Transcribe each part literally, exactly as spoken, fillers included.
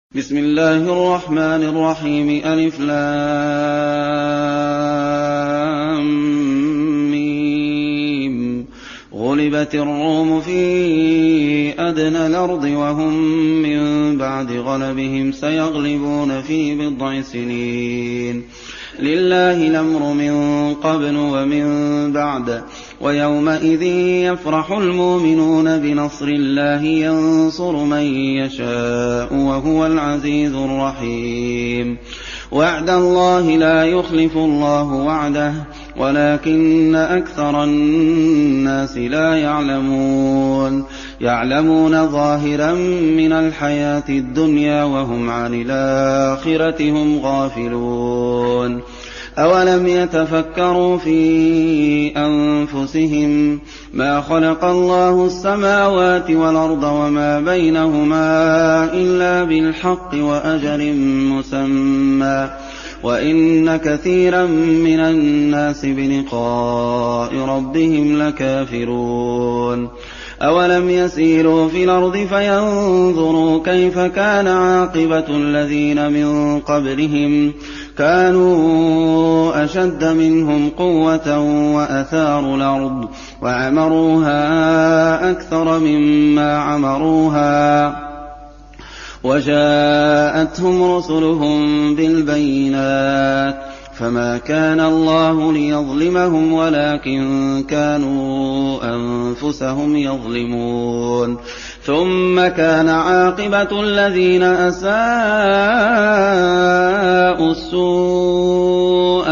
بسم الله الرحمن الرحيم ألف لام ميم غلبت الروم في أدنى الأرض وهم من بعد غلبهم سيغلبون في بضع سنين لله الأمر من قبل ومن بعد ويومئذ يفرح المؤمنون بنصر الله ينصر من يشاء وهو العزيز الرحيم وعد الله لا يخلف الله وعده ولكن أكثر الناس لا يعلمون يعلمون ظاهرا من الحياة الدنيا وهم عن الآخرة هم غافلون أولم يتفكروا في أنفسهم ما خلق الله السماوات والأرض وما بينهما إلا بالحق وأجل مسمى وإن كثيرا من الناس بلقاء ربهم لكافرون أولم يسيروا في الأرض فينظروا كيف كان عاقبة الذين من قبلهم كانوا أشد منهم قوة وأثاروا الأرض وعمروها أكثر مما عمروها وجاءتهم رسلهم بالبينات فما كان الله ليظلمهم ولكن كانوا أنفسهم يظلمون ثم كان عاقبة الذين أساءوا السوء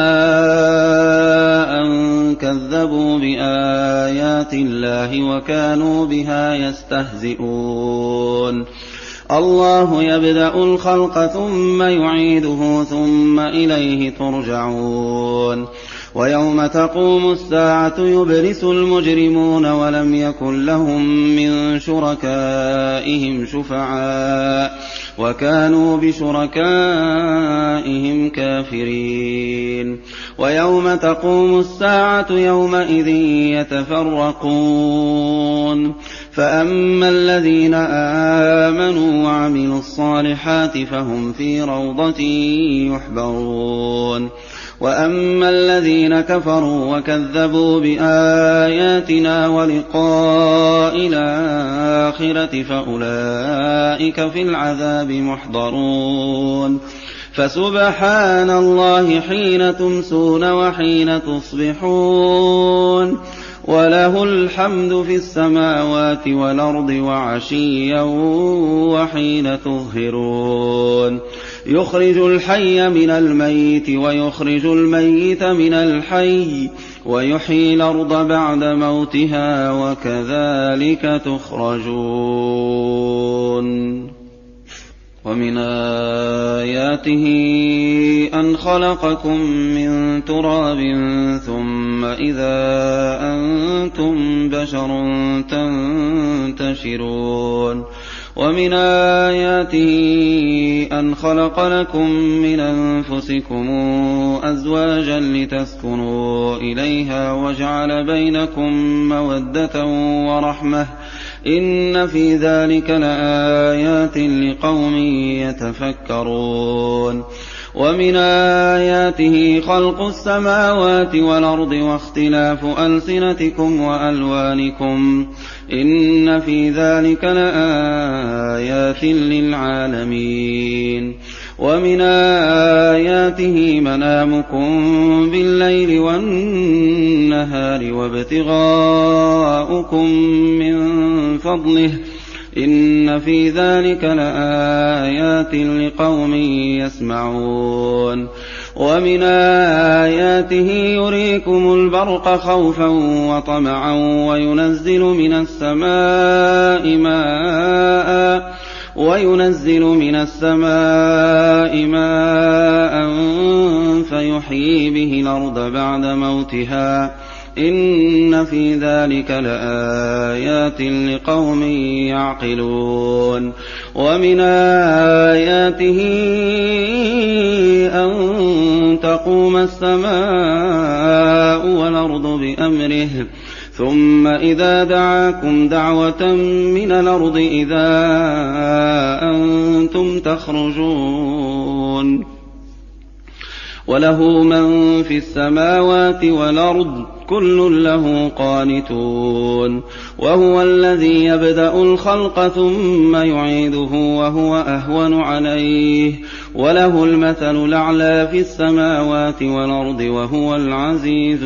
أن كذبوا بآيات الله وكانوا بها يستهزئون الله يبدأ الخلق ثم يعيده ثم إليه ترجعون ويوم تقوم الساعة يبلس المجرمون ولم يكن لهم من شركائهم شفعاء وكانوا بشركائهم كافرين ويوم تقوم الساعة يومئذ يتفرقون فأما الذين آمنوا وعملوا الصالحات فهم في روضة يحبرون وأما الذين كفروا وكذبوا بآياتنا ولقاء الآخرة فأولئك في العذاب محضرون فسبحان الله حين تمسون وحين تصبحون وله الحمد في السماوات والأرض وعشيا وحين تظهرون يخرج الحي من الميت ويخرج الميت من الحي ويحيي الأرض بعد موتها وكذلك تخرجون ومن آياته أن خلقكم من تراب ثم إذا أنتم بشر تنتشرون ومن آياته أن خلق لكم من أنفسكم أزواجا لتسكنوا إليها وجعل بينكم مودة ورحمة إن في ذلك لآيات لقوم يتفكرون ومن آياته خلق السماوات والأرض واختلاف ألسنتكم وألوانكم إن في ذلك لآيات للعالمين ومن آياته منامكم بالليل والنهار وابتغاؤكم من فضله إن في ذلك لآيات لقوم يسمعون ومن آياته يريكم البرق خوفا وطمعا وينزل من السماء ماء وينزل من السماء ماء فيحيي به الأرض بعد موتها إن في ذلك لآيات لقوم يعقلون ومن آياته أن تقوم السماء والأرض بأمره ثم إذا دعاكم دعوة من الأرض إذا أنتم أنتم تخرجون وله من في السماوات والأرض كل له قانتون وهو الذي يبدأ الخلق ثم يعيده وهو أهون عليه وله المثل الأعلى في السماوات والأرض وهو العزيز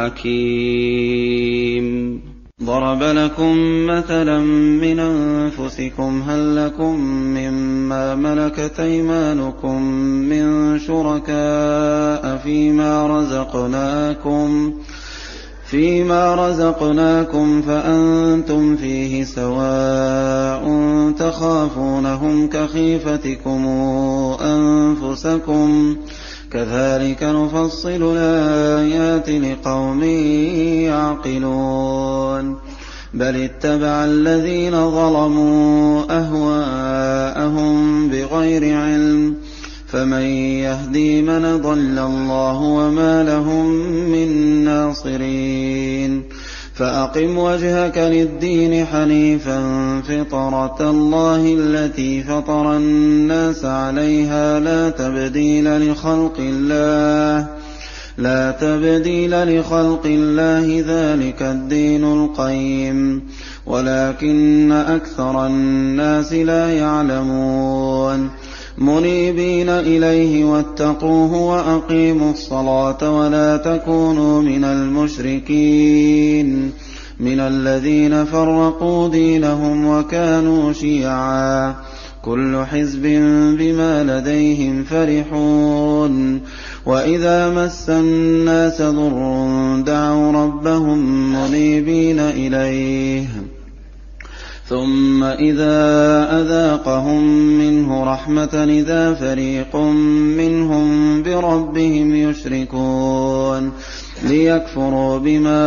الحكيم. ضرب لكم مثلا من أنفسكم هل لكم مما ملكت أيمانكم من شركاء فيما رزقناكم فيما رزقناكم فأنتم فيه سواء تخافونهم كخيفتكم أنفسكم كذلك نفصل الآيات لقوم يعقلون بل اتبع الذين ظلموا أهواءهم بغير علم فمن يهدي من ضل الله وما لهم من ناصرين فأقم وجهك للدين حنيفا فطرة الله التي فطر الناس عليها لا تبديل لخلق الله لا تبديل لخلق الله ذلك الدين القيم ولكن أكثر الناس لا يعلمون منيبين إليه واتقوه وأقيموا الصلاة ولا تكونوا من المشركين من الذين فرقوا دينهم وكانوا شيعا كل حزب بما لديهم فرحون وإذا مس الناس ضر دعوا ربهم منيبين إليه ثم إذا أذاقهم منه رحمة إذا فريق منهم بربهم يشركون ليكفروا بما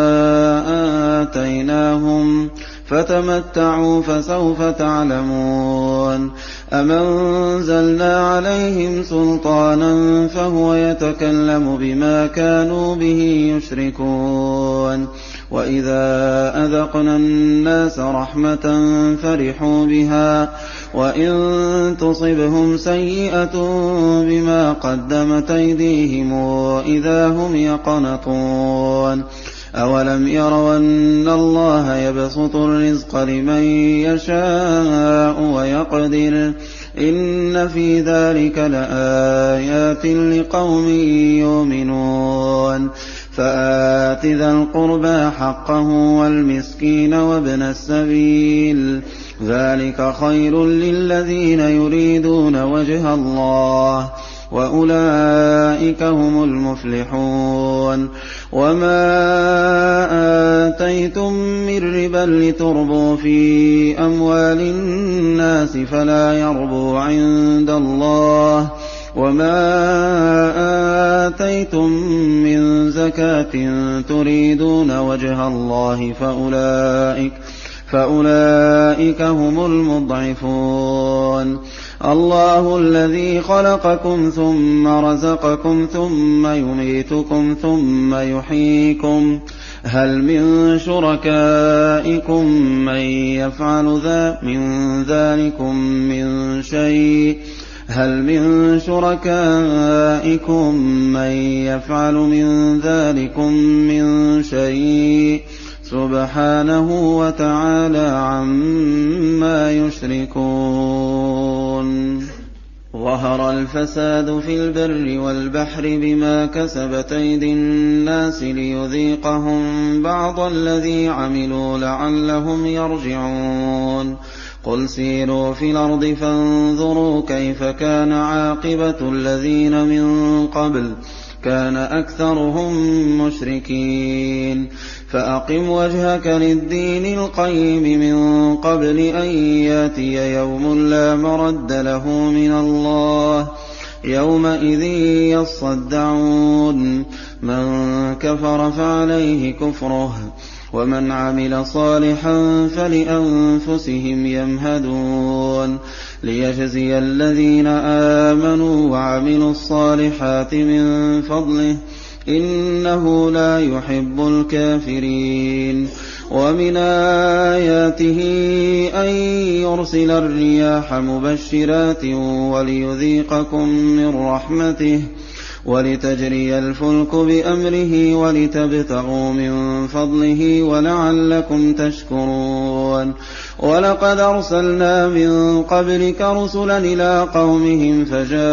آتيناهم فتمتعوا فسوف تعلمون أم أنزلنا عليهم سلطانا فهو يتكلم بما كانوا به يشركون وإذا أذقنا الناس رحمة فرحوا بها وإن تصبهم سيئة بما قدمت أيديهم إذا هم يقنطون أولم يروا أن الله يبسط الرزق لمن يشاء ويقدر إن في ذلك لآيات لقوم يؤمنون فآت ذا القربى حقه والمسكين وابن السبيل ذلك خير للذين يريدون وجه الله وأولئك هم المفلحون وما آتيتم من ربا لتربوا في أموال الناس فلا يربو عند الله وما آتيتم من زكاة تريدون وجه الله فأولئك فأولئك هم المضعفون الله الذي خلقكم ثم رزقكم ثم يميتكم ثم يحييكم هل من شركائكم من يفعل ذا من ذلكم من شيء هل من شركائكم من يفعل من ذلكم من شيء سبحانه وتعالى عما يشركون ظهر الفساد في البر والبحر بما كسبت أيدي الناس ليذيقهم بعض الذي عملوا لعلهم يرجعون قل سيروا في الأرض فانظروا كيف كان عاقبة الذين من قبل كان أكثرهم مشركين فأقم وجهك للدين القيم من قبل أن ياتي يوم لا مرد له من الله يومئذ يصدعون من كفر فعليه كفره ومن عمل صالحا فلأنفسهم يمهدون ليجزي الذين آمنوا وعملوا الصالحات من فضله إنه لا يحب الكافرين ومن آياته أن يرسل الرياح مبشرات وليذيقكم من رحمته ولتجري الفلك بأمره ولتبتغوا من فضله ولعلكم تشكرون ولقد أرسلنا من قبلك رسلا إلى قومهم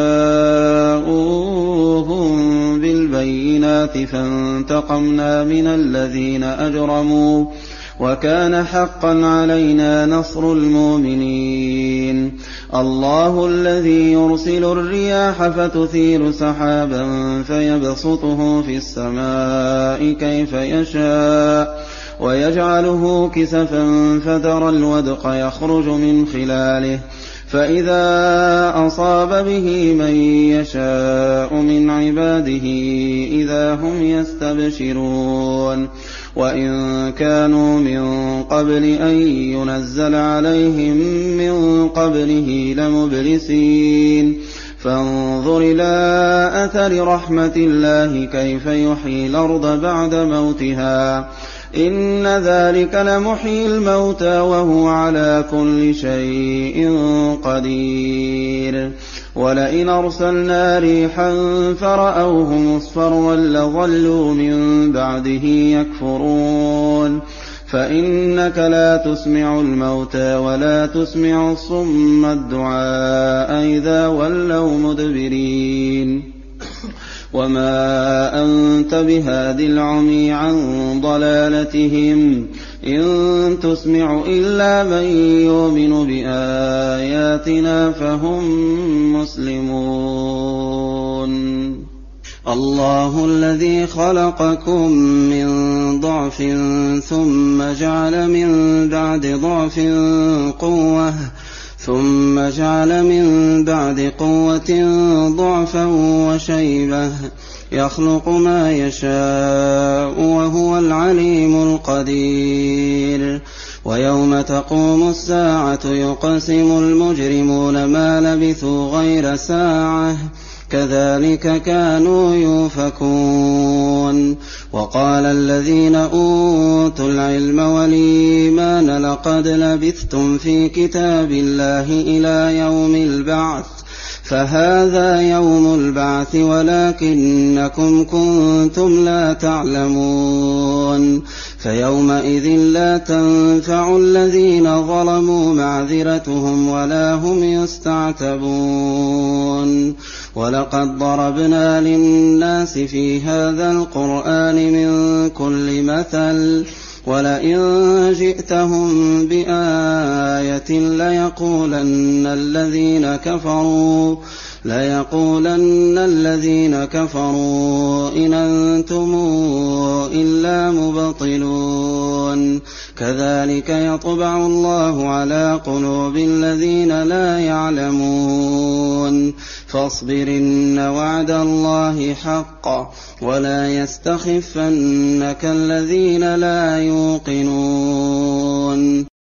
فجاءوهم بالبينات فانتقمنا من الذين أجرموا وكان حقا علينا نصر المؤمنين الله الذي يرسل الرياح فتثير سحابا فيبسطه في السماء كيف يشاء ويجعله كسفا فترى الودق يخرج من خلاله فإذا أصاب به من يشاء من عباده إذا هم يستبشرون وإن كانوا من قبل أن ينزل عليهم من قبله لمبلسين فانظر إلى أثر رحمة الله كيف يحيي الأرض بعد موتها إن ذلك لمحيي الموتى وهو على كل شيء قدير ولئن أرسلنا ريحا فرأوه مصفرا لظلوا من بعده يكفرون فإنك لا تسمع الموتى ولا تسمع الصم الدعاء إذا ولوا مدبرين وما أنت بهاد العمي عن ضلالتهم إن تسمع إلا من يؤمن بآياتنا فهم مسلمون الله الذي خلقكم من ضعف ثم جعل من بعد ضعف قوة ثم جعل من بعد قوة ضعفا وشيبة يخلق ما يشاء وهو العليم القدير ويوم تقوم الساعة يقسم المجرمون ما لبثوا غير ساعة كذلك كانوا يؤفكون وقال الذين أوتوا العلم والإيمان لقد لبثتم في كتاب الله إلى يوم البعث فهذا يوم البعث ولكنكم كنتم لا تعلمون فيومئذ لا تنفع الذين ظلموا معذرتهم ولا هم يستعتبون ولقد ضربنا للناس في هذا القرآن من كل مثل ولئن جئتهم بآية ليقولن الذين كفروا ليقولن الذين كفروا إن أنتم إلا مبطلون كذلك يطبع الله على قلوب الذين لا يعلمون فاصبر إن وعد الله حق ولا يستخفنك الذين لا يوقنون